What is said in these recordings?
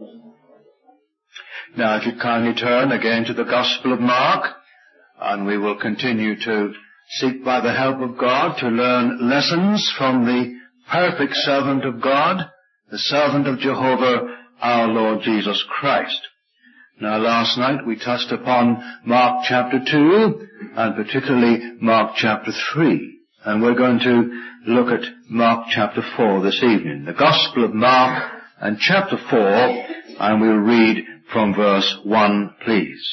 Now, if you kindly turn again to the Gospel of Mark, and we will continue to seek by the help of God to learn lessons from the perfect servant of God, the servant of Jehovah, our Lord Jesus Christ. Now, last night we touched upon Mark chapter 2, and particularly Mark chapter 3. And we're going to look at Mark chapter 4 this evening. The Gospel of Mark and chapter 4, and we'll read from verse 1, please.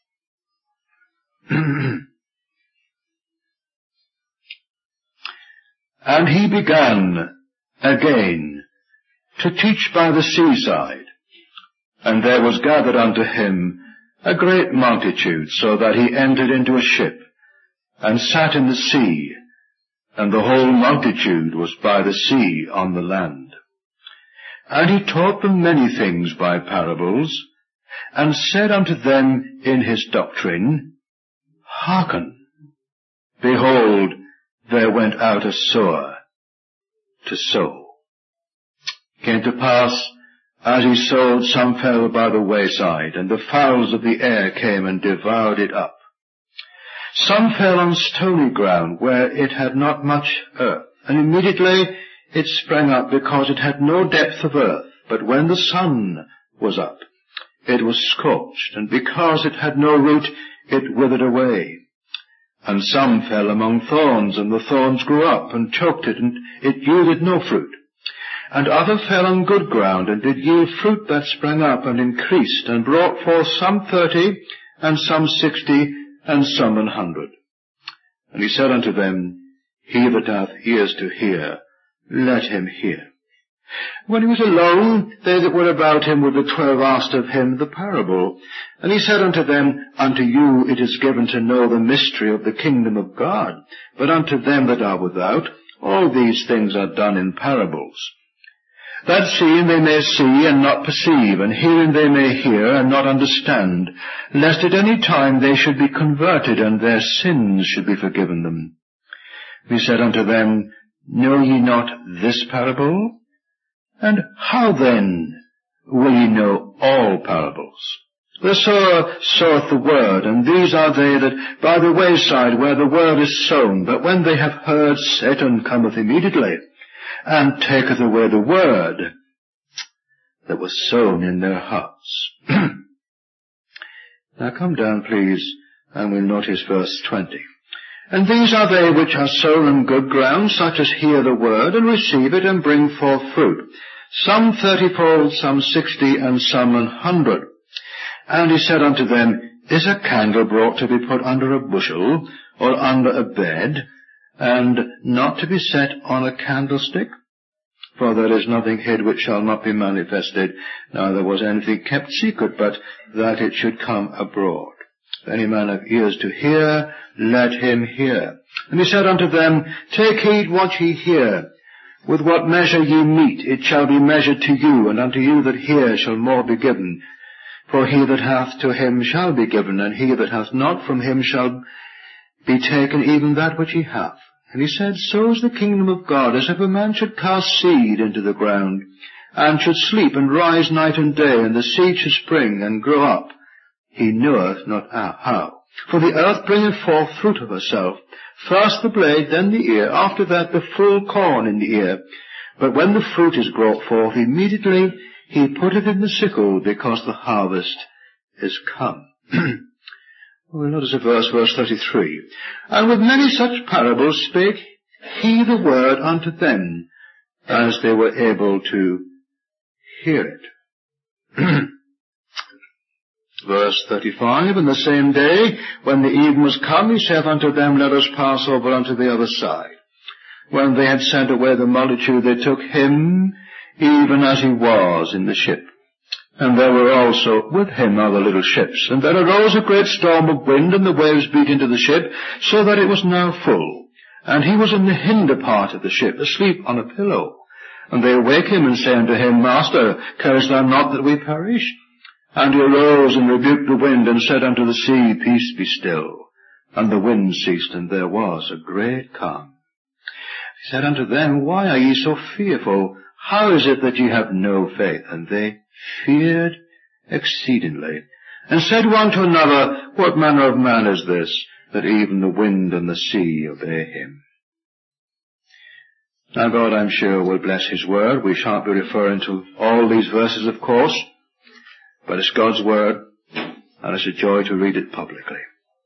And he began again to teach by the seaside, and there was gathered unto him a great multitude, so that he entered into a ship, and sat in the sea, and the whole multitude was by the sea on the land. And he taught them many things by parables, and said unto them in his doctrine, Hearken, behold, there went out a sower to sow. Came to pass, as he sowed, some fell by the wayside, and the fowls of the air came and devoured it up. Some fell on stony ground, where it had not much earth, and immediately it sprang up, because it had no depth of earth. But when the sun was up, it was scorched, and because it had no root, it withered away. And some fell among thorns, and the thorns grew up, and choked it, and it yielded no fruit. And other fell on good ground, and did yield fruit that sprang up, and increased, and brought forth some 30, and some 60, and some 100. And he said unto them, He that hath ears to hear, let him hear. When he was alone, they that were about him with the 12 asked of him the parable. And he said unto them, Unto you it is given to know the mystery of the kingdom of God, but unto them that are without, all these things are done in parables, that seeing they may see and not perceive, and hearing they may hear and not understand, lest at any time they should be converted, and their sins should be forgiven them. He said unto them, Know ye not this parable? And how then will ye know all parables? The sower soweth the word, and these are they that by the wayside where the word is sown. But when they have heard, Satan cometh immediately, and taketh away the word that was sown in their hearts. Now come down, please, and we'll notice verse 20. And these are they which are sown on good ground, such as hear the word, and receive it, and bring forth fruit, some 30-fold, some 60, and some 100. And he said unto them, Is a candle brought to be put under a bushel, or under a bed, and not to be set on a candlestick? For there is nothing hid which shall not be manifested, neither was anything kept secret, but that it should come abroad. If any man have ears to hear, let him hear. And he said unto them, Take heed what ye hear. With what measure ye mete, it shall be measured to you, and unto you that hear shall more be given. For he that hath, to him shall be given, and he that hath not, from him shall be taken even that which he hath. And he said, So is the kingdom of God, as if a man should cast seed into the ground, and should sleep and rise night and day, and the seed should spring and grow up. He knoweth not how. For the earth bringeth forth fruit of herself, first the blade, then the ear, after that the full corn in the ear. But when the fruit is brought forth, immediately he putteth in the sickle, because the harvest is come. We'll notice verse 33. And with many such parables spake he the word unto them, as they were able to hear it. Verse 35, And the same day, when the even was come, he saith unto them, Let us pass over unto the other side. When they had sent away the multitude, they took him, even as he was, in the ship. And there were also with him other little ships. And there arose a great storm of wind, and the waves beat into the ship, so that it was now full. And he was in the hinder part of the ship, asleep on a pillow. And they awake him, and say unto him, Master, carest thou not that we perish? And he arose and rebuked the wind, and said unto the sea, Peace, be still. And the wind ceased, and there was a great calm. He said unto them, Why are ye so fearful? how is it that ye have no faith? And they feared exceedingly, and said one to another, what manner of man is this, that even the wind and the sea obey him? Now God, I'm sure, will bless his word. We shan't be referring to all these verses, of course, but it's God's word, and it's a joy to read it publicly.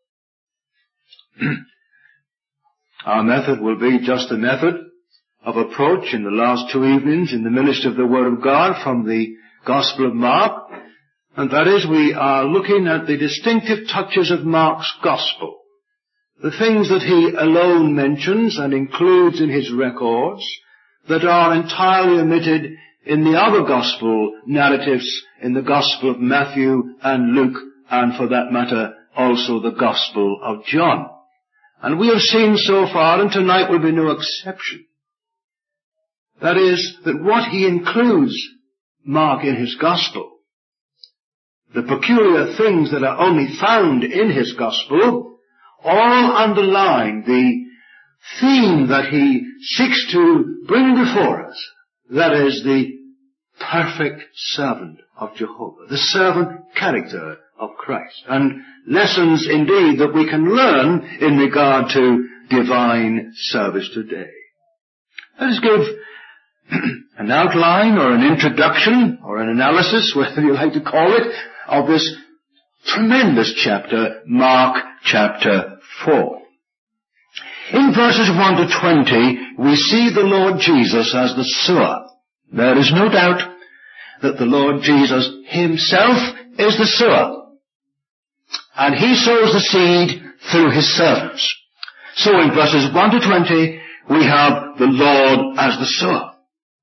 Our method will be just a method of approach in the last 2 evenings in the ministry of the Word of God from the Gospel of Mark, and that is, we are looking at the distinctive touches of Mark's Gospel, the things that he alone mentions and includes in his records that are entirely omitted in the other Gospel narratives, in the Gospel of Matthew and Luke, and for that matter also the Gospel of John. And we have seen so far, and tonight will be no exception, that is, that what he includes, Mark, in his Gospel, the peculiar things that are only found in his Gospel, all underline the theme that he seeks to bring before us, that is, the perfect servant of Jehovah, the servant character of Christ, and lessons indeed that we can learn in regard to divine service today. Let us give an outline or an introduction or an analysis, whatever you like to call it, of this tremendous chapter, Mark chapter 4. In verses 1 to 20, we see the Lord Jesus as the sower. There is no doubt that the Lord Jesus himself is the sower, and he sows the seed through his servants. So in verses 1 to 20, we have the Lord as the sower.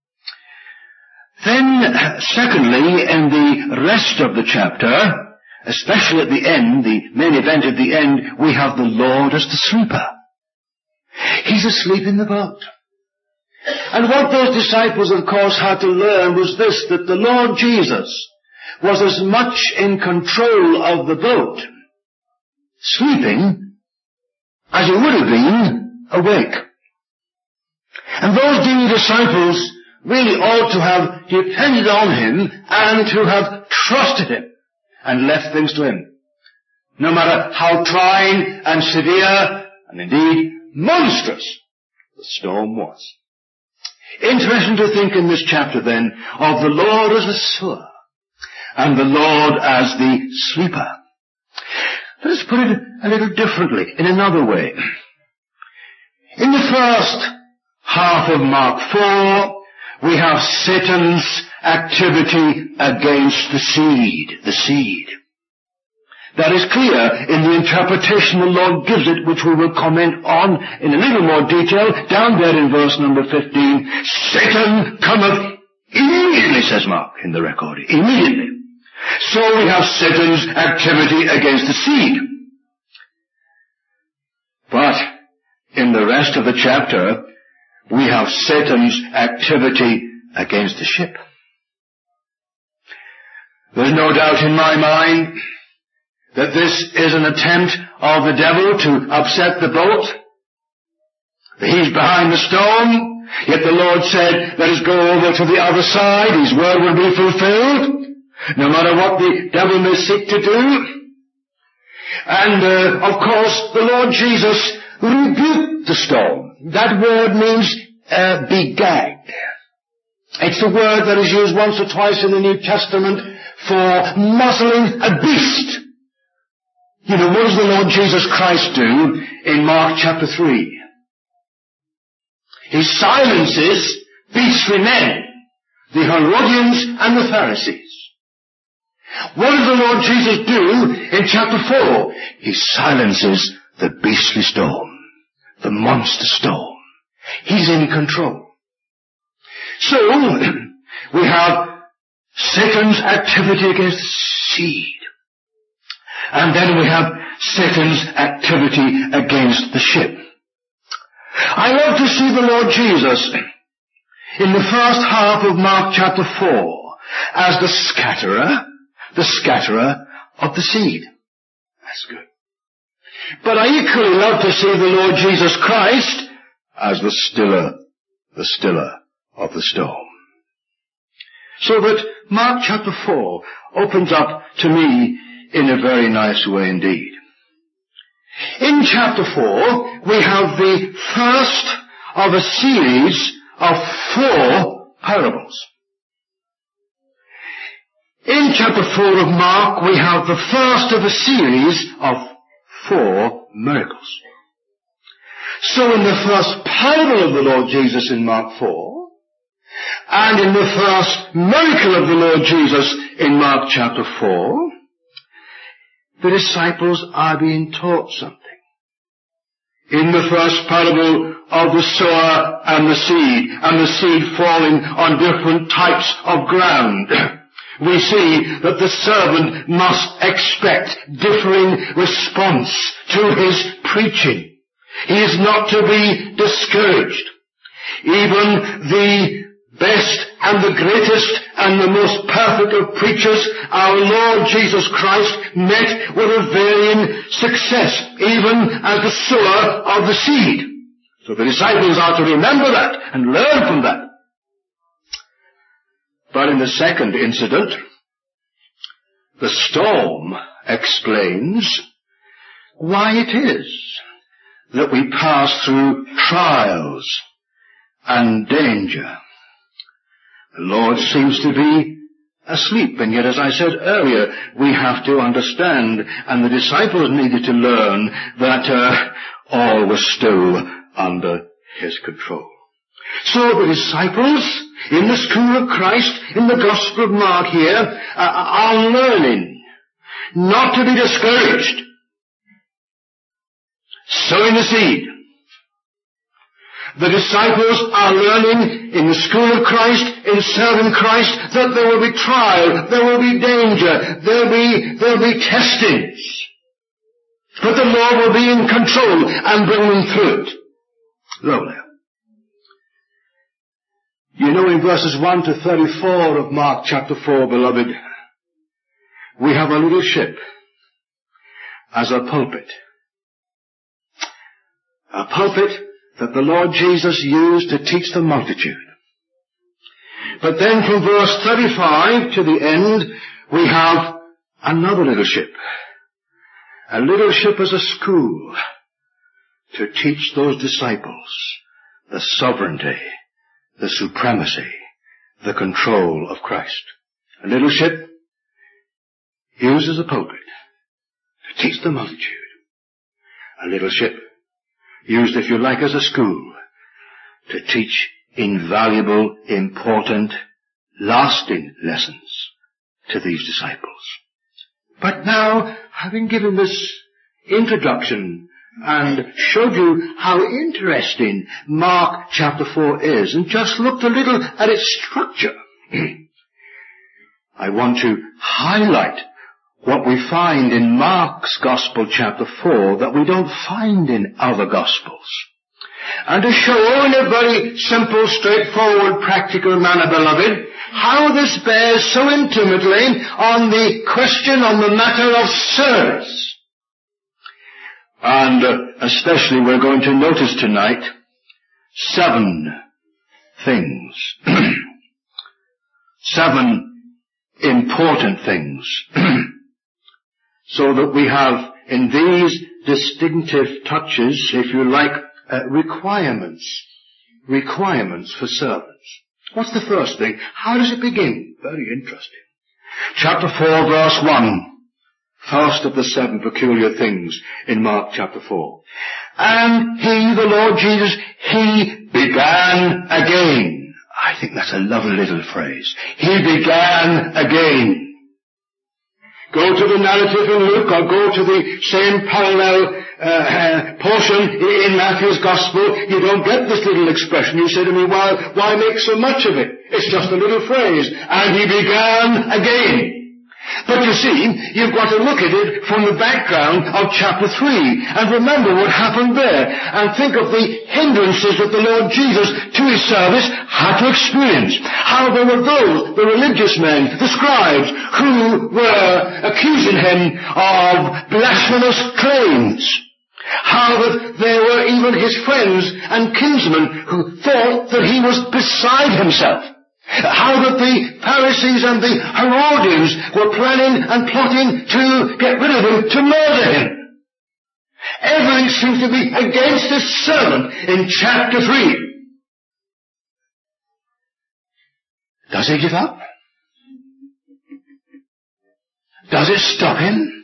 Then, secondly, in the rest of the chapter, especially at the end, the main event at the end, we have the Lord as the sleeper. He's asleep in the boat. And what those disciples, of course, had to learn was this, that the Lord Jesus was as much in control of the boat, sleeping, as he would have been awake. And those dear disciples really ought to have depended on him and to have trusted him and left things to him, no matter how trying and severe and indeed monstrous the storm was. Interesting to think in this chapter then of the Lord as the sower and the Lord as the sleeper. Let us put it a little differently, in another way. In the first half of Mark 4, we have Satan's activity against the seed. That is clear in the interpretation the Lord gives it, which we will comment on in a little more detail, down there in verse number 15. Satan cometh immediately, says Mark in the record. Immediately. So we have Satan's activity against the seed. But in the rest of the chapter, we have Satan's activity against the ship. There's no doubt in my mind that this is an attempt of the devil to upset the boat. He's behind the storm, yet the Lord said, let us go over to the other side, his word will be fulfilled, no matter what the devil may seek to do. And, of course, the Lord Jesus rebuked the storm. That word means be gagged. It's the word that is used once or twice in the New Testament for muzzling a beast. You know, what does the Lord Jesus Christ do in Mark chapter 3? He silences beastly men, the Herodians and the Pharisees. What does the Lord Jesus do in chapter 4? He silences the beastly storm, the monster storm. He's in control. So, we have Satan's activity against the seed. And then we have Satan's activity against the ship. I love to see the Lord Jesus in the first half of Mark chapter 4 as the scatterer of the seed. That's good. But I equally love to see the Lord Jesus Christ as the stiller of the storm. So that Mark chapter 4 opens up to me in a very nice way indeed. In chapter 4, we have the first of a series of 4 parables. In chapter 4 of Mark, we have the first of a series of 4 miracles. So in the first parable of the Lord Jesus in Mark 4, and in the first miracle of the Lord Jesus in Mark chapter 4, the disciples are being taught something. In the first parable of the sower and the seed falling on different types of ground, we see that the servant must expect differing response to his preaching. He is not to be discouraged. Even the best and the greatest and the most perfect of preachers, our Lord Jesus Christ, met with a varying success, even as the sower of the seed. So the disciples are to remember that and learn from that. But in the second incident, the storm explains why it is that we pass through trials and danger. The Lord seems to be asleep, and yet, as I said earlier, we have to understand, and the disciples needed to learn, that all was still under His control. So the disciples in the school of Christ, in the Gospel of Mark here, are learning not to be discouraged. Sowing the seed. The disciples are learning in the school of Christ, in serving Christ, that there will be trial, there will be danger, there will be testings. But the Lord will be in control and bring them through it. Slowly. You know, in verses 1 to 34 of Mark chapter 4, beloved, we have a little ship as a pulpit. A pulpit that the Lord Jesus used to teach the multitude. But then from verse 35 to the end, we have another little ship. A little ship as a school to teach those disciples the sovereignty, the supremacy, the control of Christ. A little ship used as a pulpit to teach the multitude. A little ship used, if you like, as a school to teach invaluable, important, lasting lessons to these disciples. But now, having given this introduction and showed you how interesting Mark chapter 4 is, and just looked a little at its structure, I want to highlight what we find in Mark's Gospel chapter 4 that we don't find in other Gospels. And to show in a very simple, straightforward, practical manner, beloved, how this bears so intimately on the question, on the matter of service. And especially we're going to notice tonight 7 things. 7 important things. So that we have in these distinctive touches, if you like, requirements for servants. What's the first thing? How does it begin? Very interesting. Chapter 4, verse 1. First of the 7 peculiar things in Mark chapter 4. And he, the Lord Jesus, he began again. I think that's a lovely little phrase. He began again. Go to the narrative in Luke, or go to the same parallel portion in Matthew's Gospel. You don't get this little expression. You say to me, why make so much of it? It's just a little phrase. And he began again. But you see, you've got to look at it from the background of chapter 3 and remember what happened there and think of the hindrances that the Lord Jesus to his service had to experience. How there were those, the religious men, the scribes, who were accusing him of blasphemous claims. How that there were even his friends and kinsmen who thought that he was beside himself. How that the Pharisees and the Herodians were planning and plotting to get rid of him, to murder him. Everything seems to be against this servant in chapter 3. Does he give up? Does it stop him?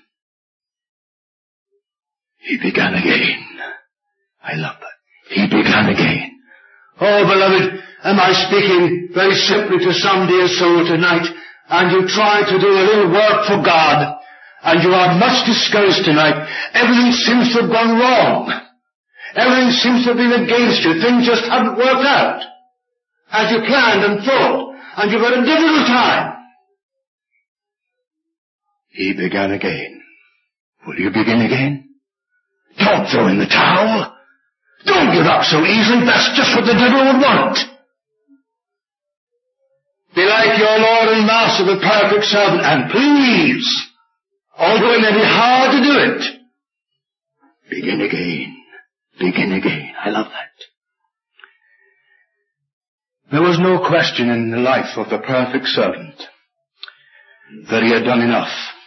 He began again. I love that. He began again. Oh, beloved, am I speaking very simply to some dear soul tonight, and you try to do a little work for God, and you are much discouraged tonight. Everything seems to have gone wrong. Everything seems to have been against you. Things just haven't worked out as you planned and thought, and you've had a difficult time. He began again. Will you begin again? Don't throw in the towel. Don't give up so easily. That's just what the devil would want. Be like your Lord and Master, the perfect servant, and please, although it may be hard to do it, begin again. Begin again. I love that. There was no question in the life of the perfect servant that he had done enough.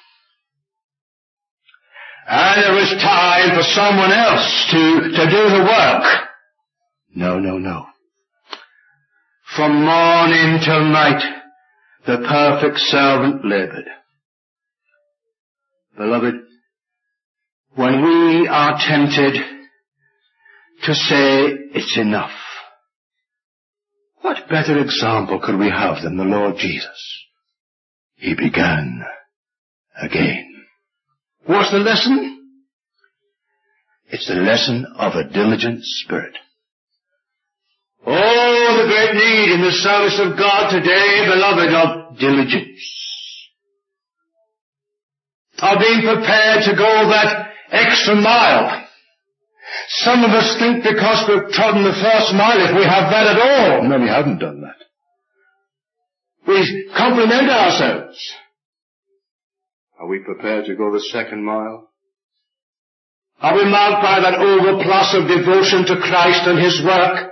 And it was time for someone else to do the work. No. From morning till night, the perfect servant labored. Beloved, when we are tempted to say it's enough, what better example could we have than the Lord Jesus? He began again. What's the lesson? It's the lesson of a diligent spirit. Oh, the great need in the service of God today, beloved, of diligence. Of being prepared to go that extra mile. Some of us think because we've trodden the first mile, if we have that at all. Many haven't done that. We compliment ourselves. Are we prepared to go the second mile? Are we marked by that overplus of devotion to Christ and His work?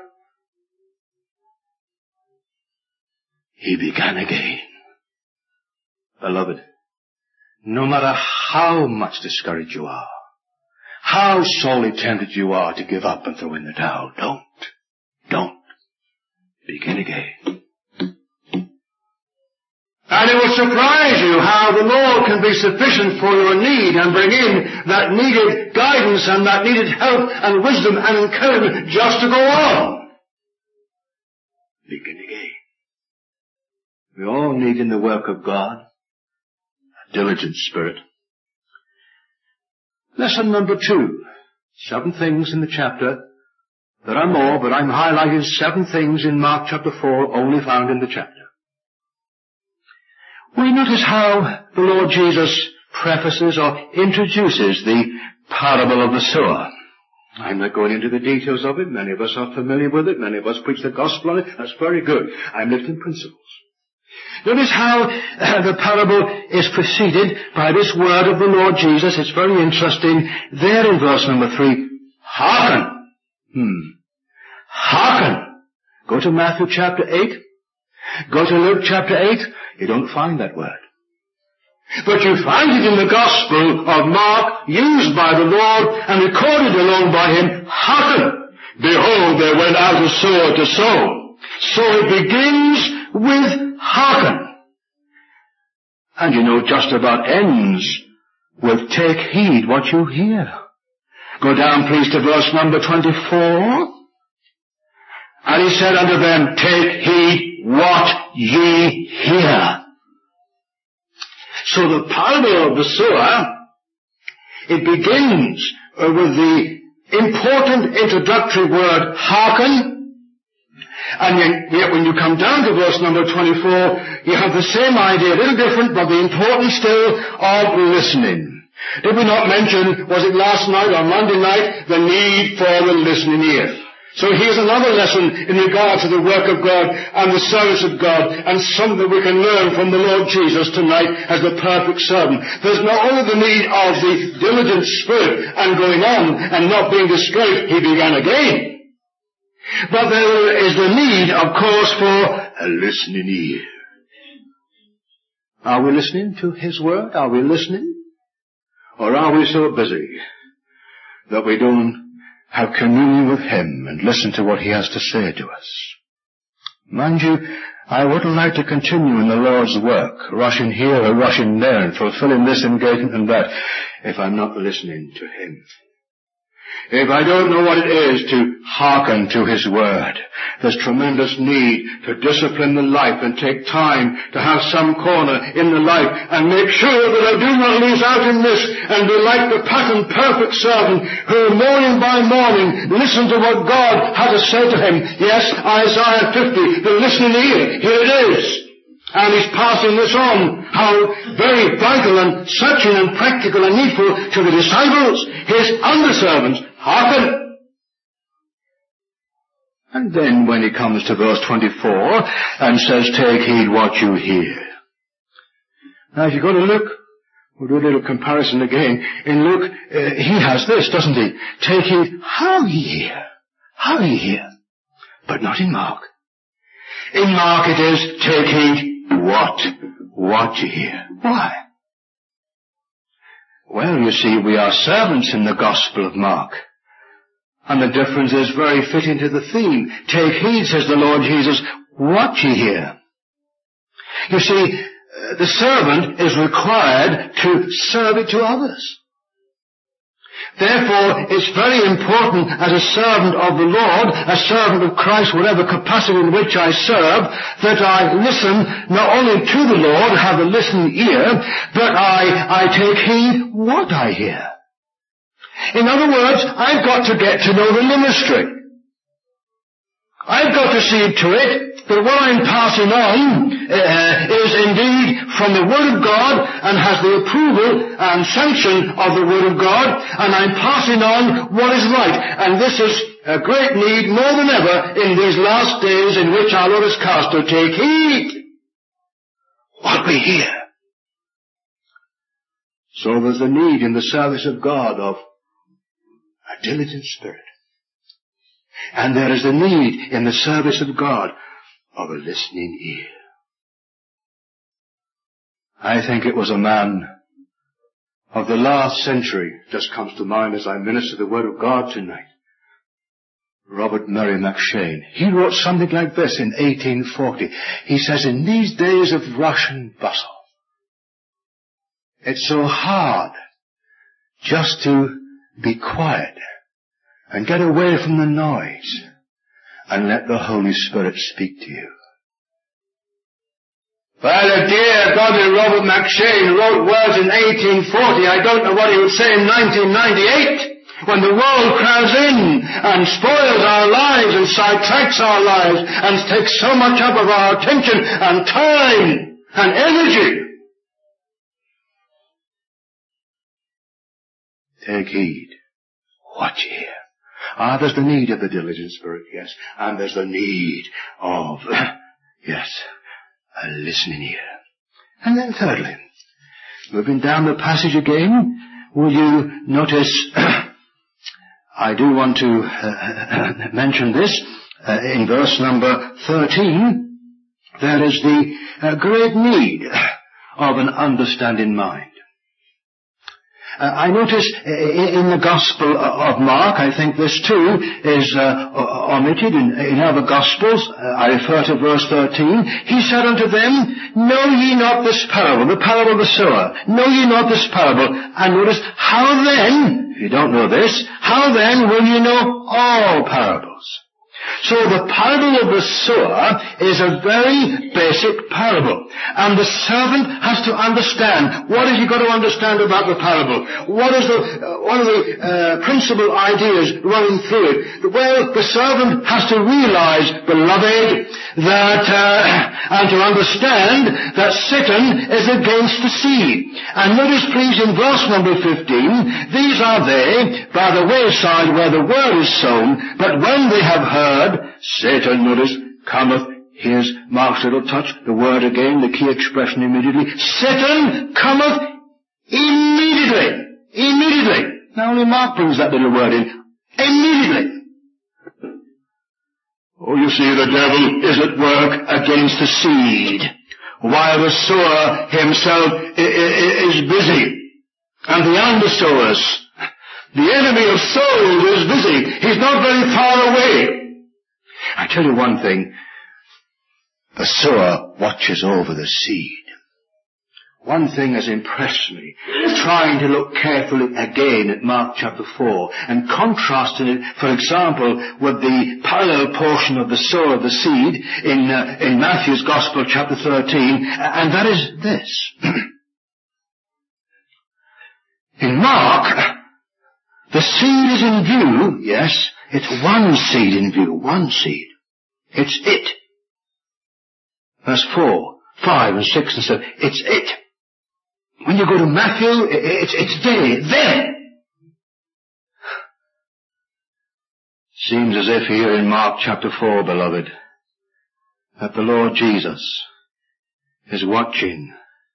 He began again. Beloved, no matter how much discouraged you are, how sorely tempted you are to give up and throw in the towel, don't. Begin again. And it will surprise you how the Lord can be sufficient for your need and bring in that needed guidance and that needed help and wisdom and encouragement just to go on. Begin again. We all need in the work of God a diligent spirit. Lesson number 2. 7 things in the chapter. There are more, but I'm highlighting 7 things in Mark chapter 4 only found in the chapter. We notice how the Lord Jesus prefaces or introduces the parable of the sower. I'm not going into the details of it. Many of us are familiar with it. Many of us preach the gospel on it. That's very good. I'm lifting principles. Notice how the parable is preceded by this word of the Lord Jesus. It's very interesting. There in verse number 3, hearken. Hearken. Go to Matthew chapter 8. Go to Luke chapter 8. You don't find that word. But you find it in the Gospel of Mark, used by the Lord and recorded along by Him. Hearken. Behold, there went out a sower to sow. So it begins with hearken. And you know just about ends with take heed what you hear. Go down please to verse number 24. And He said unto them, take heed what ye hear. So the parable of the sower, it begins with the important introductory word hearken, and yet when you come down to verse number 24, you have the same idea, a little different, but the importance still of listening. Did we not mention, was it last night or Monday night, the need for the listening ear? So here's another lesson in regard to the work of God and the service of God, and something that we can learn from the Lord Jesus tonight as the perfect servant. There's not only the need of the diligent spirit and going on and not being discouraged. He began again. But there is the need, of course, for a listening ear. Are we listening to His Word? Are we listening? Or are we so busy that we don't have communion with Him and listen to what He has to say to us? Mind you, I wouldn't like to continue in the Lord's work, rushing here or rushing there and fulfilling this engagement and that, if I'm not listening to Him. If I don't know what it is to hearken to His Word, there's tremendous need to discipline the life and take time to have some corner in the life and make sure that I do not lose out in this and be like the patterned perfect servant who morning by morning listens to what God has to say to him. Yes, Isaiah 50, the listening ear, here it is. And he's passing this on, how very vital and searching and practical and needful to the disciples, his underservants. Hearken! And then when he comes to verse 24 and says, take heed what you hear. Now if you go to Luke, we'll do a little comparison again. In Luke, he has this, doesn't he? Take heed how ye hear. How ye hear. But not in Mark. In Mark it is, take heed what you hear. Why? Well, you see, we are servants in the Gospel of Mark. And the difference is very fitting to the theme. Take heed, says the Lord Jesus, what ye hear. You see, the servant is required to serve it to others. Therefore, it's very important as a servant of the Lord, a servant of Christ, whatever capacity in which I serve, that I listen not only to the Lord, have a listening ear, but I take heed what I hear. In other words, I've got to get to know the ministry. I've got to see to it that what I'm passing on is indeed from the Word of God and has the approval and sanction of the Word of God, and I'm passing on what is right. And this is a great need more than ever in these last days in which our Lord has cast to take heed what we hear. So there's a need in the service of God of a diligent spirit. And there is a need in the service of God of a listening ear. I think it was a man of the last century, just comes to mind as I minister the Word of God tonight, Robert Murray McCheyne. He wrote something like this in 1840. He says, in these days of rush and bustle, it's so hard just to be quiet and get away from the noise and let the Holy Spirit speak to you. Well, a dear godly Robert McCheyne wrote words in 1840. I don't know what he would say in 1998, when the world crowds in and spoils our lives and sidetracks our lives and takes so much up of our attention and time and energy. Take heed what you hear. There's the need of the diligent spirit, yes. And there's the need of, yes, a listening ear. And then thirdly, moving down the passage again, will you notice, I do want to mention this, in verse number 13, there is the great need of an understanding mind. I notice in the Gospel of Mark, I think this too is omitted in other Gospels. I refer to verse 13. He said unto them, know ye not this parable, the parable of the sower? Know ye not this parable? And notice, how then, if you don't know this, how then will you know all parables? So the parable of the sower is a very basic parable. And the servant has to understand. What have you got to understand about the parable? What are the principal ideas running through it? Well, the servant has to realize, beloved, that, and to understand that Satan is against the seed. And notice please in verse number 15, these are they by the wayside where the word is sown, but when they have heard, Satan, notice, cometh. Here's Mark's little touch, the word again, the key expression immediately. Satan cometh immediately. Immediately. Now only Mark brings that little word in. Immediately. Oh, you see, the devil is at work against the seed, while the sower himself is busy. And the undersowers, the enemy of souls, is busy. He's not very far away. I tell you one thing, the sower watches over the seed. One thing has impressed me, trying to look carefully again at Mark chapter 4 and contrasting it, for example, with the parallel portion of the sower of the seed in Matthew's Gospel chapter 13, and that is this. In Mark, the seed is in view, yes, it's one seed in view, one seed. It's it. Verse 4, 5 and 6 and 7, it's it. When you go to Matthew, it's they, them. Seems as if here in Mark chapter 4, beloved, that the Lord Jesus is watching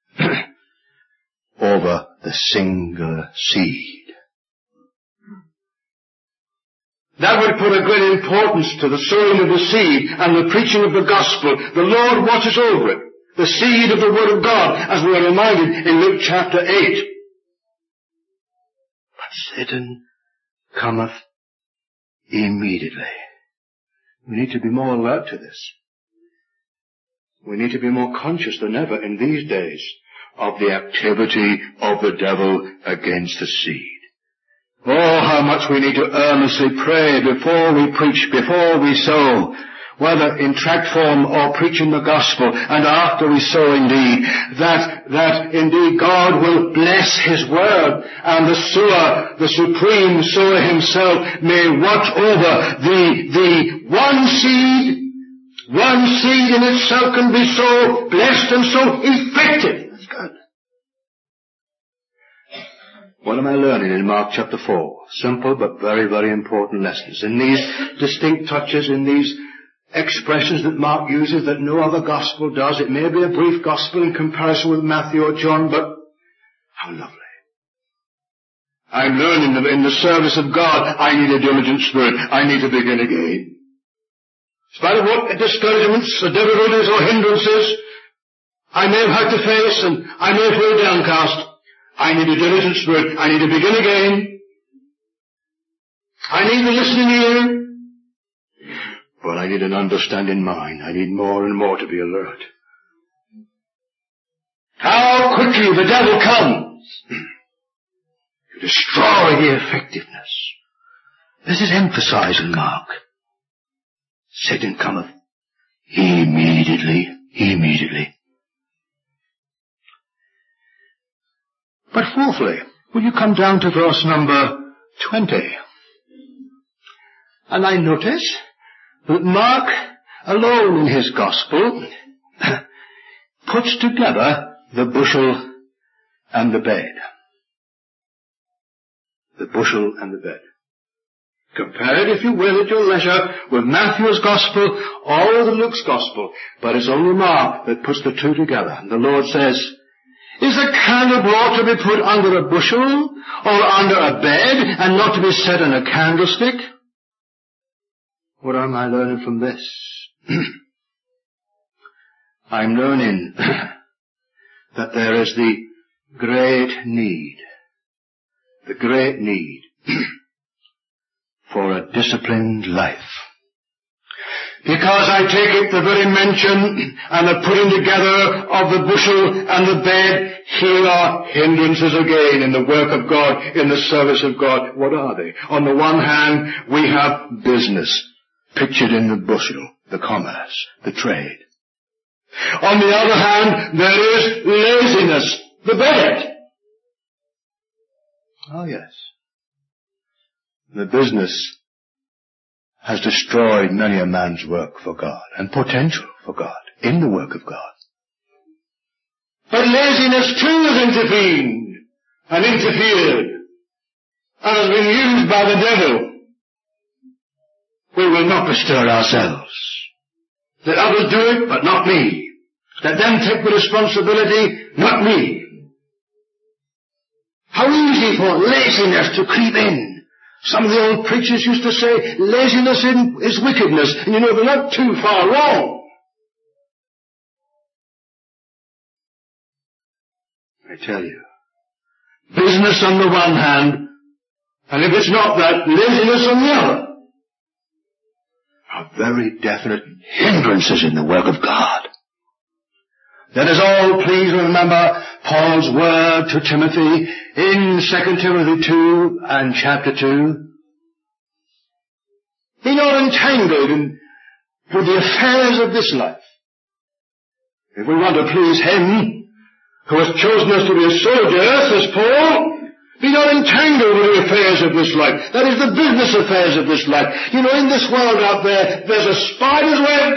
over the singular seed. That would put a great importance to the sowing of the seed and the preaching of the gospel. The Lord watches over it. The seed of the Word of God, as we are reminded in Luke chapter 8. But Satan cometh immediately. We need to be more alert to this. We need to be more conscious than ever in these days of the activity of the devil against the seed. Oh, how much we need to earnestly pray before we preach, before we sow, whether in tract form or preaching the gospel, and after we sow indeed, that indeed God will bless His word, and the sower, the supreme sower himself, may watch over the one seed in itself can be so blessed and so effective. That's good. What am I learning in Mark chapter 4? Simple but very, very important lessons. In these distinct touches, in these expressions that Mark uses that no other gospel does. It may be a brief gospel in comparison with Matthew or John, but how lovely. I'm learning that in the service of God, I need a diligent spirit. I need to begin again. In spite of what discouragements, or difficulties, or hindrances I may have had to face, and I may feel downcast, I need a diligent spirit. I need to begin again. I need the listening ear. But I need an understanding mind. I need more and more to be alert. How quickly the devil comes to destroy the effectiveness. This is emphasized in Mark. Satan cometh immediately. But fourthly, will you come down to verse number 20? And I notice that Mark, alone in his gospel, puts together the bushel and the bed. The bushel and the bed. Compare it, if you will, at your leisure with Matthew's gospel or with Luke's gospel. But it's only Mark that puts the two together. And the Lord says, is a candle brought to be put under a bushel or under a bed and not to be set in a candlestick? What am I learning from this? I'm learning that there is the great need for a disciplined life. Because I take it the very mention and the putting together of the bushel and the bed, here are hindrances again in the work of God, in the service of God. What are they? On the one hand, we have business, pictured in the bushel, the commerce, the trade. On the other hand, there is laziness, the bed. Oh yes. The business has destroyed many a man's work for God and potential for God in the work of God. But laziness too has intervened and interfered and has been used by the devil. We will not bestir ourselves. Let others do it, but not me. Let them take the responsibility, not me. How easy for laziness to creep in. Some of the old preachers used to say, laziness is wickedness. And you know, they're not too far wrong. I tell you, business on the one hand, and if it's not that, laziness on the other, are very definite hindrances in the work of God. Let us all please remember Paul's word to Timothy in 2 Timothy 2 and chapter 2. Be not entangled with the affairs of this life. If we want to please Him, who has chosen us to be a soldier, says Paul, be not entangled with the affairs of this life. That is the business affairs of this life. You know, in this world out there's a spider's web.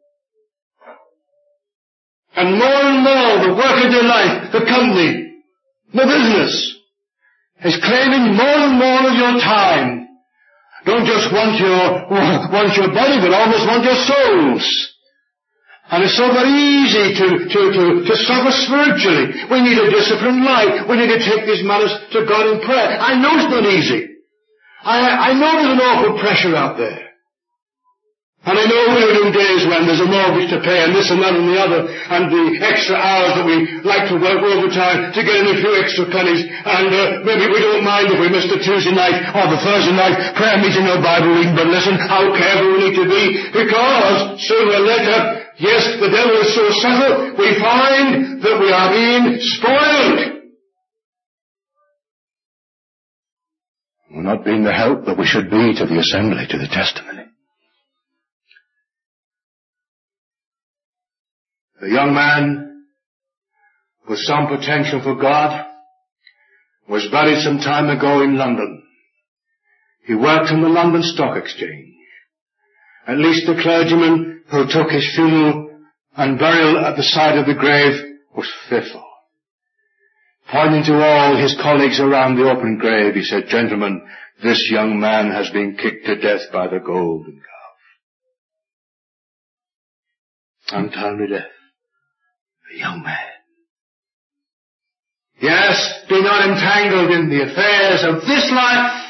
And more, the work of your life, the company, the business, is claiming more and more of your time. Don't just want your body, but almost want your souls. And it's so very easy to suffer spiritually. We need a disciplined life. We need to take these matters to God in prayer. I know it's not easy. I know there's an awful pressure out there. And I know we're in days when there's a mortgage to pay and this and that and the other, and the extra hours that we like to work overtime to get in a few extra pennies, and maybe we don't mind if we miss the Tuesday night or the Thursday night prayer meeting or Bible reading, but listen, how careful we need to be, because sooner or later, yes, the devil is so subtle, we find that we are being spoiled. We're not being the help that we should be to the assembly, to the testimony. A young man with some potential for God was buried some time ago in London. He worked in the London Stock Exchange. At least the clergyman who took his funeral and burial at the side of the grave was fearful. Pointing to all his colleagues around the open grave, he said, "Gentlemen, this young man has been kicked to death by the golden calf." Untimely death. A young man. Yes, be not entangled in the affairs of this life.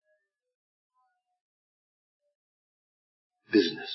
Business.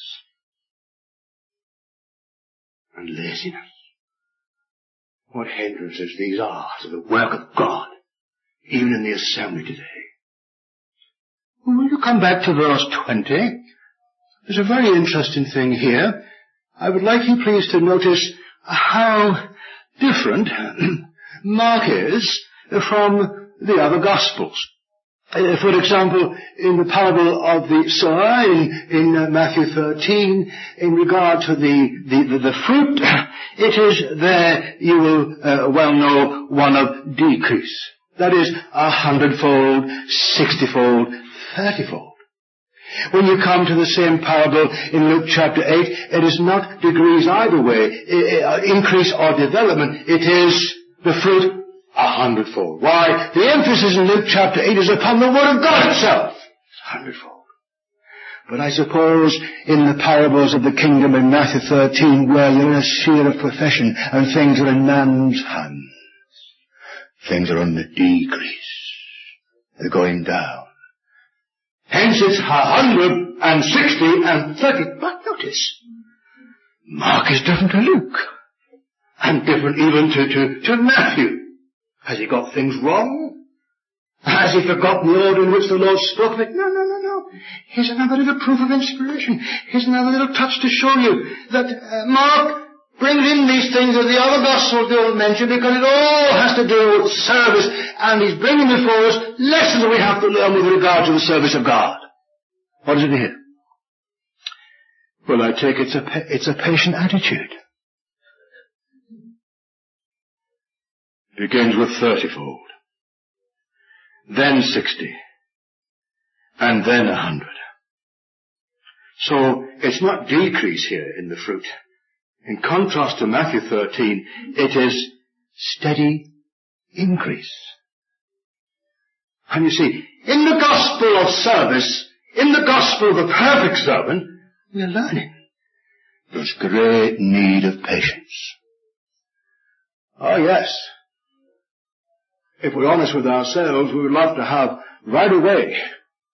And laziness. What hindrances these are to the work of God, even in the assembly today. Will you come back to verse 20? There's a very interesting thing here. I would like you please to notice how different Mark is from the other Gospels. For example, in the parable of the sower in Matthew 13, in regard to the fruit, it is there, you will well know, one of decrease. That is 100-fold, 60-fold, 30-fold. When you come to the same parable in Luke chapter 8, it is not degrees either way, increase or development. It is the fruit 100-fold. Why? The emphasis in Luke chapter 8 is upon the Word of God itself. 100-fold. But I suppose in the parables of the kingdom in Matthew 13, where you're in a sphere of profession and things are in man's hands, things are on the decrease. They're going down. Hence it's 160 and 30. But notice, Mark is different to Luke. And different even to Matthew. Has he got things wrong? Has he forgotten the order in which the Lord spoke of it? No. Here's another little proof of inspiration. Here's another little touch to show you that Mark brings in these things that the other Gospels don't mention, because it all has to do with service, and he's bringing before us lessons we have to learn with regard to the service of God. What is it here? Well, I take it's a patient attitude. Begins with 30-fold, then 60, and then 100. So it's not decrease here in the fruit. In contrast to Matthew 13, it is steady increase. And you see, in the gospel of service, in the gospel of the perfect servant, we are learning there's great need of patience. Oh yes. If we're honest with ourselves, we would love to have right away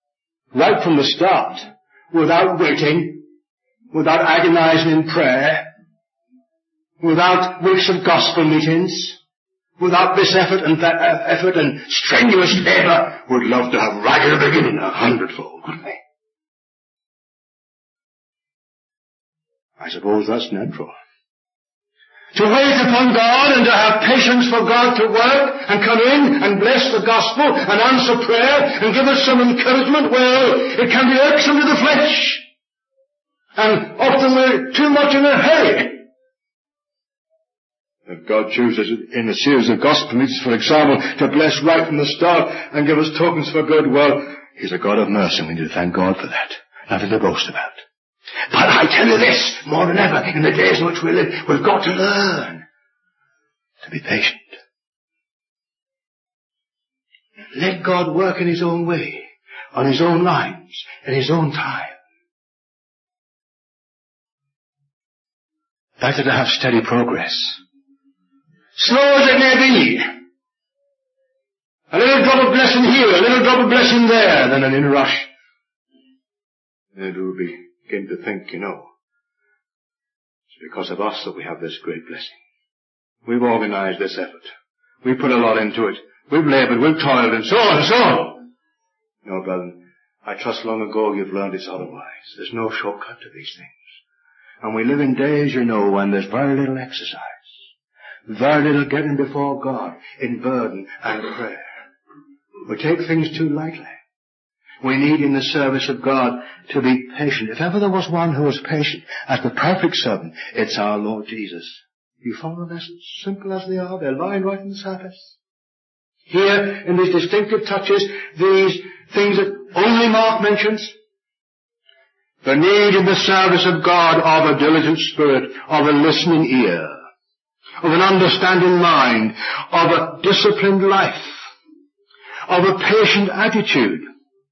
right from the start, without waiting, without agonizing in prayer, without weeks of gospel meetings, without this effort and that effort and strenuous labor, would love to have right at the beginning 100-fold, wouldn't they? I suppose that's natural. To wait upon God and to have patience for God to work and come in and bless the gospel and answer prayer and give us some encouragement, well, it can be irksome to the flesh. And often we're too much in a hurry. If God chooses in a series of gospel meetings, for example, to bless right from the start and give us tokens for good, well, He's a God of mercy. We need to thank God for that. Nothing to boast about. But I tell you this, more than ever, in the days in which we live, we've got to learn to be patient. Let God work in His own way, on His own lines, in His own time. Better to have steady progress. Slow as it may be. A little drop of blessing here, a little drop of blessing there, than an inrush. And we'll begin to think, it's because of us that we have this great blessing. We've organized this effort. We've put a lot into it. We've labored, we've toiled, and so on and so on. No, brethren, I trust long ago you've learned it's otherwise. There's no shortcut to these things. And we live in days, when there's very little exercise. Very little getting before God in burden and prayer. We take things too lightly. We need in the service of God to be patient. If ever there was one who was patient as the perfect servant, it's our Lord Jesus. You follow the lessons? Simple as they are, they're lying right in the surface. Here, in these distinctive touches, these things that only Mark mentions, the need in the service of God of a diligent spirit, of a listening ear, of an understanding mind, of a disciplined life, of a patient attitude.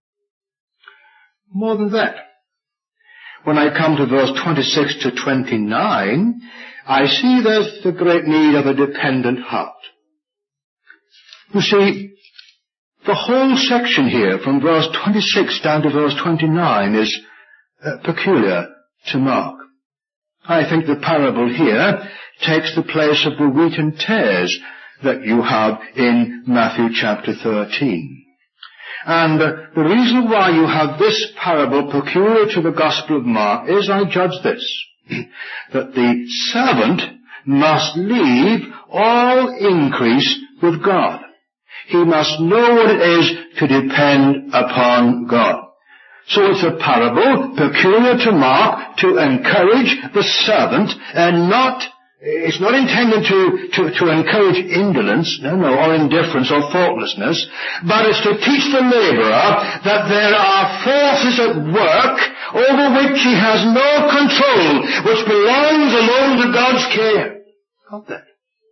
More than that, when I come to verse 26 to 29, I see there's the great need of a dependent heart. You see, the whole section here, from verse 26 down to verse 29, is peculiar to Mark. I think the parable here takes the place of the wheat and tares that you have in Matthew chapter 13. And the reason why you have this parable peculiar to the Gospel of Mark is, I judge this, that the servant must leave all increase with God. He must know what it is to depend upon God. So it's a parable peculiar to Mark to encourage the servant and it's not intended to encourage indolence, or indifference or thoughtlessness, but it's to teach the laborer that there are forces at work over which he has no control, which belongs alone to God's care. Got that?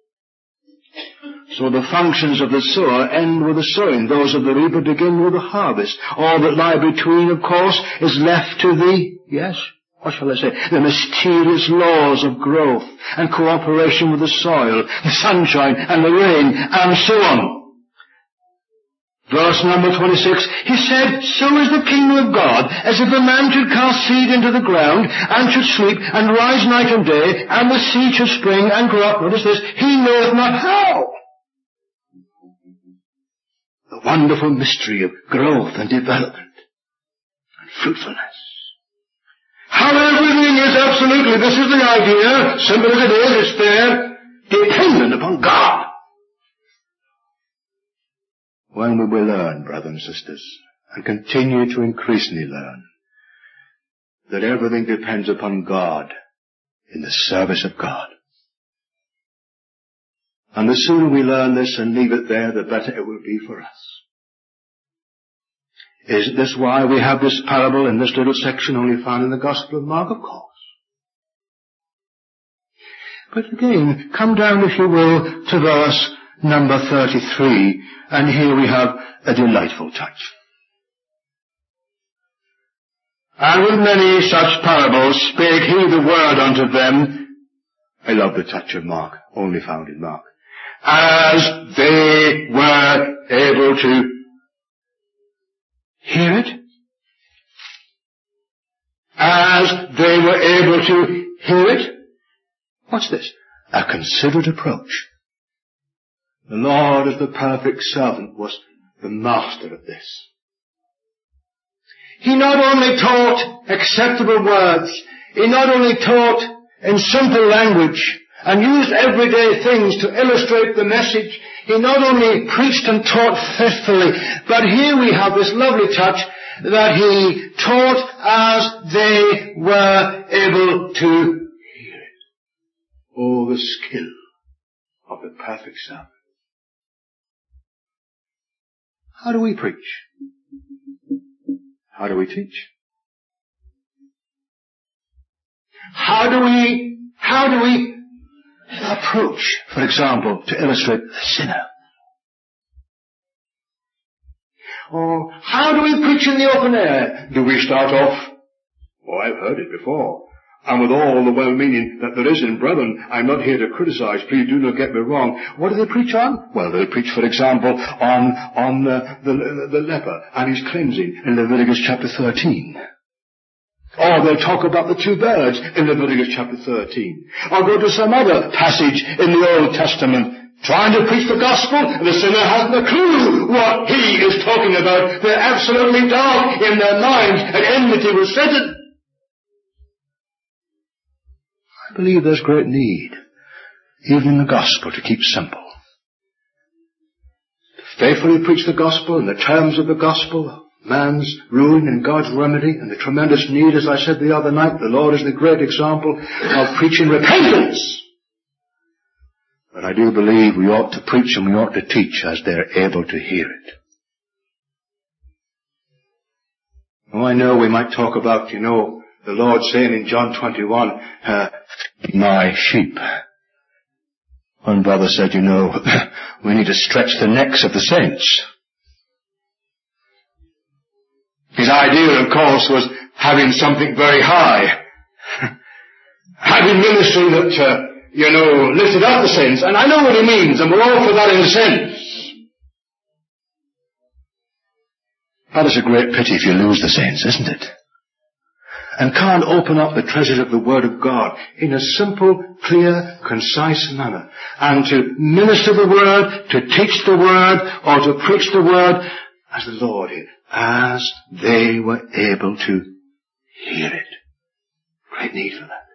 So the functions of the sower end with the sowing. Those of the reaper begin with the harvest. All that lie between, of course, is left to the mysterious laws of growth and cooperation with the soil, the sunshine and the rain, and so on. Verse number 26, he said, so is the kingdom of God, as if a man should cast seed into the ground, and should sleep, and rise night and day, and the seed should spring and grow up. Notice this, he knoweth not how. The wonderful mystery of growth and development and fruitfulness. How everything is absolutely, this is the idea, simple as it is, it's there, dependent upon God. When we will learn, brothers and sisters, and continue to increasingly learn, that everything depends upon God in the service of God. And the sooner we learn this and leave it there, the better it will be for us. Isn't this why we have this parable in this little section only found in the Gospel of Mark? Of course. But again, come down, if you will, to verse number 33, and here we have a delightful touch. And with many such parables spake he the word unto them. I love the touch of Mark, only found in Mark. As they were able to hear it, able to hear it. What's this? A considerate approach. The Lord as the perfect servant was the master of this. He not only taught acceptable words, he not only taught in simple language and used everyday things to illustrate the message. He not only preached and taught faithfully, but here we have this lovely touch that he taught as they were able to hear it. Oh, the skill of the perfect servant. How do we preach? How do we teach? How do we approach, for example, to illustrate the sinner? Or how do we preach in the open air? Do we start off? Oh, I've heard it before. And with all the well-meaning that there is in brethren, I'm not here to criticize, please do not get me wrong. What do they preach on? Well, they'll preach, for example, on the leper and his cleansing in Leviticus chapter 13. Or they'll talk about the 2 birds in Leviticus chapter 13. Or go to some other passage in the Old Testament, trying to preach the gospel, and the sinner hasn't a clue what he is talking about. They're absolutely dark in their minds, and enmity was settled. I believe there's great need, even in the gospel, to keep simple. To faithfully preach the gospel in the terms of the gospel, man's ruin and God's remedy, and the tremendous need, as I said the other night, the Lord is the great example of preaching repentance. But I do believe we ought to preach and we ought to teach as they're able to hear it. Oh, I know we might talk about, the Lord saying in John 21, my sheep. One brother said, we need to stretch the necks of the saints. His idea, of course, was having something very high. Having ministry that, lifted up the saints. And I know what he means, and we're all for that in a sense. That is a great pity if you lose the saints, isn't it? And can't open up the treasures of the Word of God in a simple, clear, concise manner. And to minister the Word, to teach the Word, or to preach the Word as the Lord did, as they were able to hear it. Great need for that.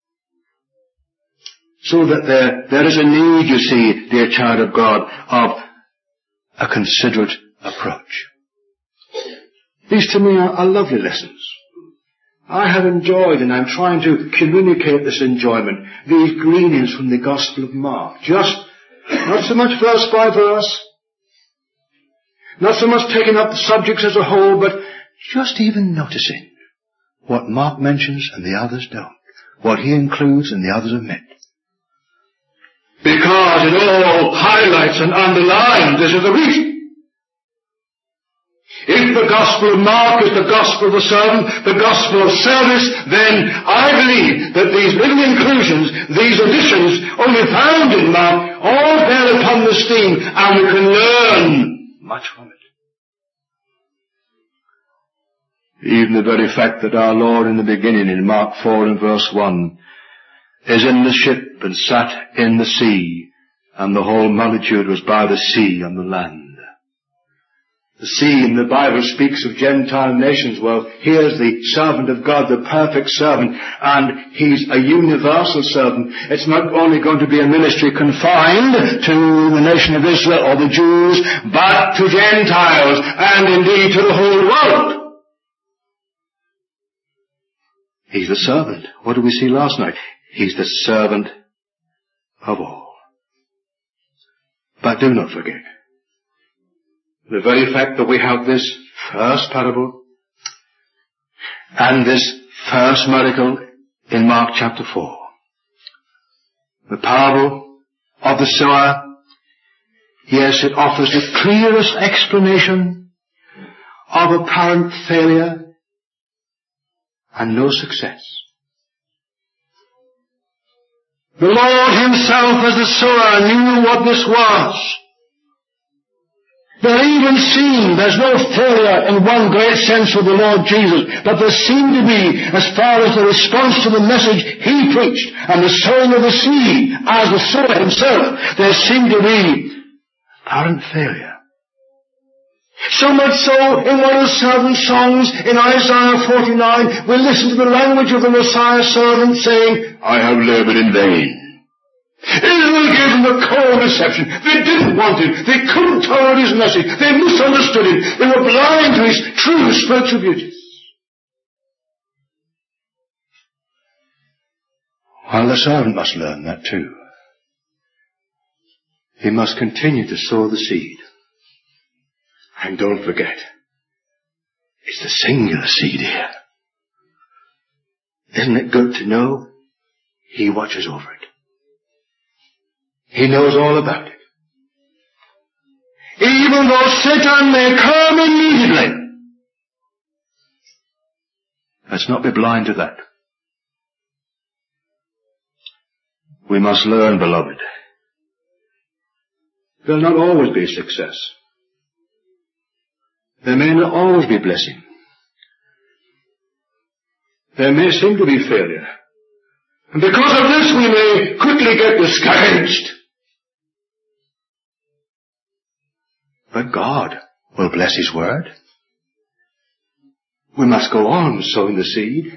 So that there is a need, you see, dear child of God, of a considerate approach. These to me are lovely lessons. I have enjoyed, and I'm trying to communicate this enjoyment, these gleanings from the Gospel of Mark. Just, not so much verse by verse, not so much taking up the subjects as a whole, but just even noticing what Mark mentions and the others don't. What he includes and the others omit. Because it all highlights and underlines this is the reason. If the Gospel of Mark is the Gospel of the servant, the Gospel of service, then I believe that these little inclusions, these additions, only found in Mark, all bear upon this theme, and we can learn much from it. Even the very fact that our Lord in the beginning, in Mark 4 and verse 1, is in the ship and sat in the sea, and the whole multitude was by the sea on the land. The sea in the Bible speaks of Gentile nations. Well, here's the servant of God, the perfect servant, and he's a universal servant. It's not only going to be a ministry confined to the nation of Israel or the Jews, but to Gentiles, and indeed to the whole world. He's the servant. What did we see last night? He's the servant of all. But do not forget, the very fact that we have this first parable and this first miracle in Mark chapter 4. The parable of the sower, yes, it offers the clearest explanation of apparent failure and no success. The Lord himself as the sower knew what this was. There even seemed, there's no failure in one great sense with the Lord Jesus, but there seemed to be, as far as the response to the message he preached, and the sowing of the seed, as the sower himself, there seemed to be apparent failure. So much so, in one of the servant songs in Isaiah 49, we listen to the language of the Messiah servant saying, I have labored in vain. Israel gave him a cold reception. They didn't want him. They couldn't tolerate his message. They misunderstood him. They were blind to his true spiritual beauties. Well, the servant must learn that too. He must continue to sow the seed. And don't forget, it's the singular seed here. Isn't it good to know he watches over it? He knows all about it. Even though Satan may come immediately, let's not be blind to that. We must learn, beloved. There'll not always be success. There may not always be blessing. There may seem to be failure. And because of this we may quickly get discouraged. But God will bless His word. We must go on sowing the seed.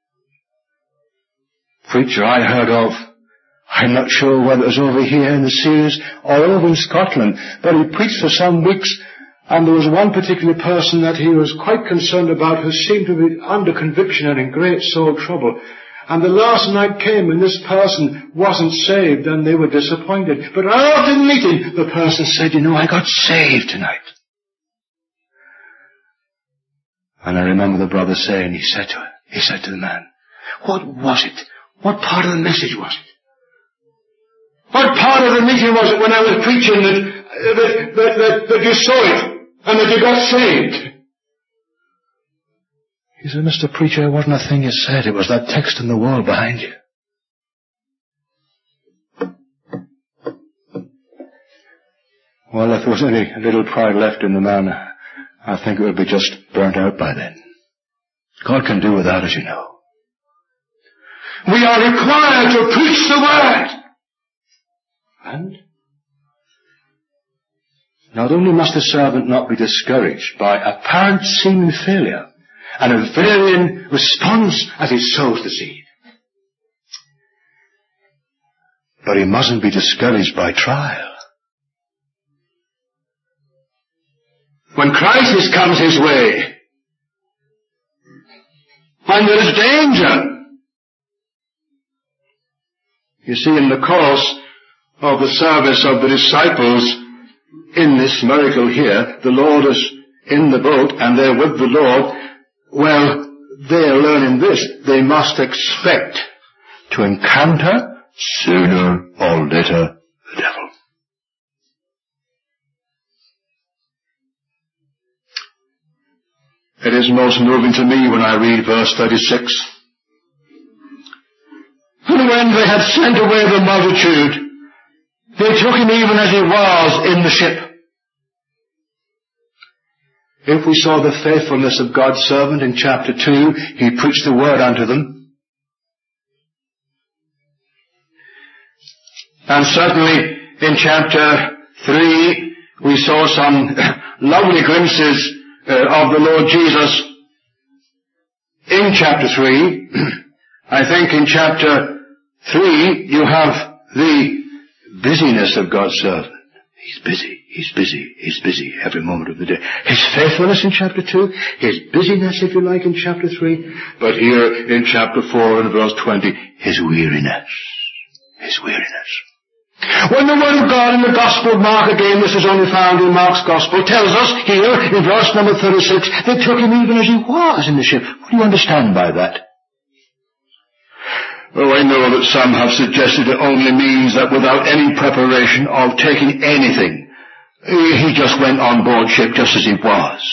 Preacher I heard of, I'm not sure whether it was over here in the Sears or over in Scotland, but he preached for some weeks. And there was one particular person that he was quite concerned about who seemed to be under conviction and in great soul trouble. And the last night came and this person wasn't saved and they were disappointed. But after the meeting, the person said, I got saved tonight. And I remember the brother saying, he said to the man, what was it? What part of the message was it? What part of the meeting was it when I was preaching that you saw it? And that you got saved? He said, Mr. Preacher, it wasn't a thing you said. It was that text in the wall behind you. Well, if there was any little pride left in the man, I think it would be just burnt out by then. God can do without us, you know. We are required to preach the word. And not only must the servant not be discouraged by apparent seeming failure and a varying response as he sows the seed, but he mustn't be discouraged by trial. When crisis comes his way, when there is danger, you see, in the course of the service of the disciples, in this miracle here, the Lord is in the boat and they're with the Lord. Well, they're learning this. They must expect to encounter, sooner or later, the devil. It is most moving to me when I read verse 36. And when they had sent away the multitude, they took him even as he was in the ship. If we saw the faithfulness of God's servant in chapter 2, he preached the word unto them. And certainly in chapter 3, we saw some lovely glimpses of the Lord Jesus. In chapter 3, I think in chapter 3, you have the busyness of God's servant. He's busy every moment of the day. His faithfulness in chapter 2, his busyness, if you like, in chapter 3, but here in chapter 4 and verse 20, his weariness. When the word of God in the Gospel of Mark, again this is only found in Mark's Gospel, tells us here in verse number 36, they took him even as he was in the ship. What do you understand by that? Oh, I know that some have suggested it only means that without any preparation of taking anything, he just went on board ship just as he was.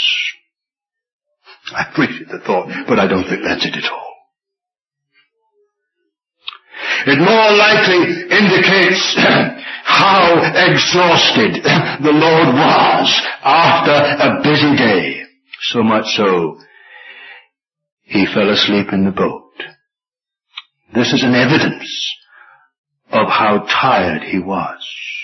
I appreciate the thought, but I don't think that's it at all. It more likely indicates how exhausted the Lord was after a busy day. So much so, he fell asleep in the boat. This is an evidence of how tired he was.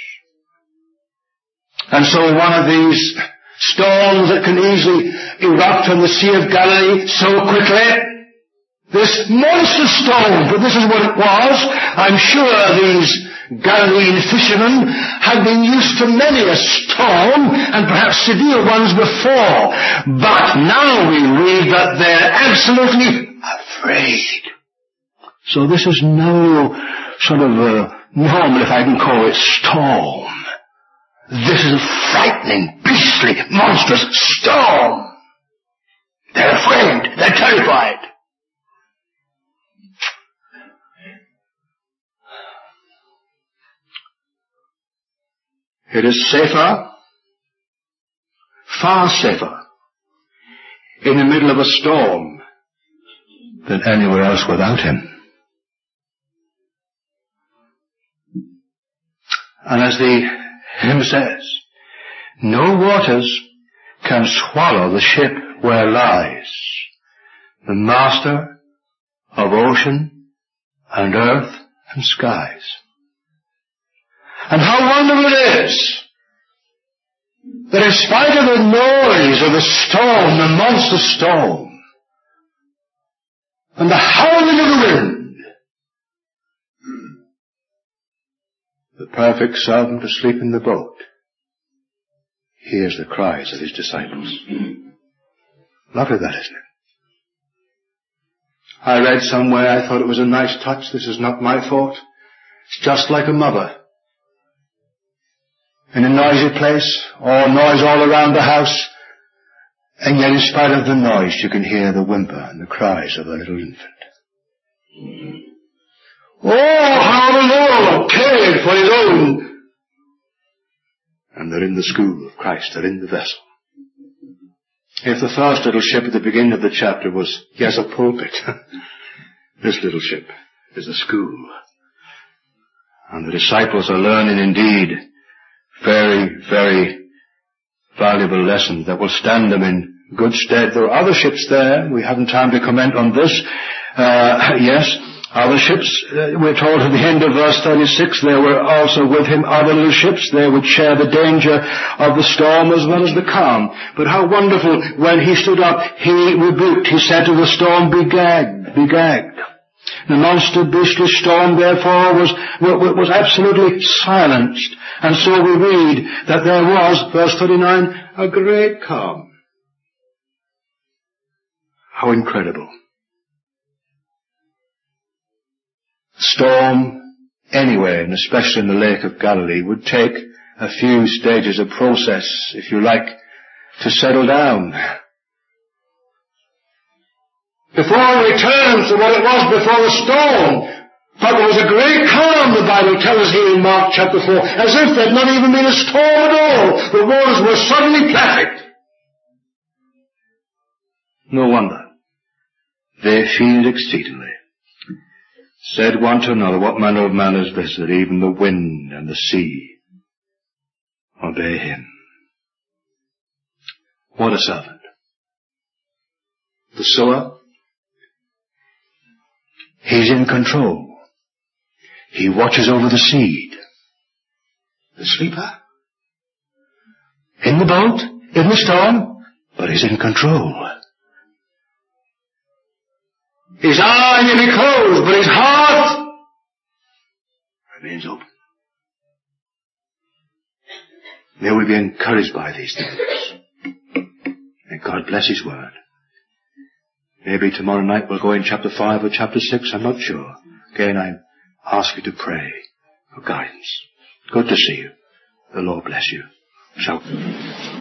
And so one of these storms that can easily erupt on the Sea of Galilee so quickly, this monster storm, but this is what it was. I'm sure these Galilean fishermen had been used to many a storm, and perhaps severe ones before. But now we read that they're absolutely afraid. So this is no sort of normal, if I can call it, storm. This is a frightening, beastly, monstrous storm. They're afraid. They're terrified. It is safer, far safer, in the middle of a storm than anywhere else without him. And as the hymn says, no waters can swallow the ship where lies the master of ocean and earth and skies. And how wonderful it is that in spite of the noise of the storm, the monster storm, and the howling of the wind, the perfect servant asleep in the boat hears the cries of his disciples. Lovely that, isn't it? I read somewhere, I thought it was a nice touch. This is not my thought. It's just like a mother in a noisy place, or noise all around the house, and yet in spite of the noise you can hear the whimper and the cries of a little infant. Oh, how the Lord cared for his own! And they're in the school of Christ, they're in the vessel. If the first little ship at the beginning of the chapter was, yes, a pulpit, this little ship is a school. And the disciples are learning indeed very, very valuable lessons that will stand them in good stead. There are other ships there. We haven't time to comment on this. Yes, other ships, we're told at the end of verse 36, there were also with him other little ships. They would share the danger of the storm as well as the calm. But how wonderful, when he stood up, he rebuked. He said to the storm, be gagged, be gagged. The monster beastly storm, therefore, was absolutely silenced. And so we read that there was, verse 39, a great calm. How incredible. Storm anywhere, and especially in the Lake of Galilee, would take a few stages of process, if you like, to settle down. Before it returns to what it was before the storm. But there was a great calm, the Bible tells us here in Mark chapter 4, as if there had not even been a storm at all. The waters were suddenly perfect. No wonder. They feared exceedingly. Said one to another, what manner of man is this, that even the wind and the sea obey him? What a servant. The sower, he's in control. He watches over the seed. The sleeper, in the boat, in the storm, but he's in control. His eye may be closed, but his heart remains open. May we be encouraged by these things. May God bless his word. Maybe tomorrow night we'll go in chapter 5 or chapter 6, I'm not sure. Again, I ask you to pray for guidance. Good to see you. The Lord bless you. So.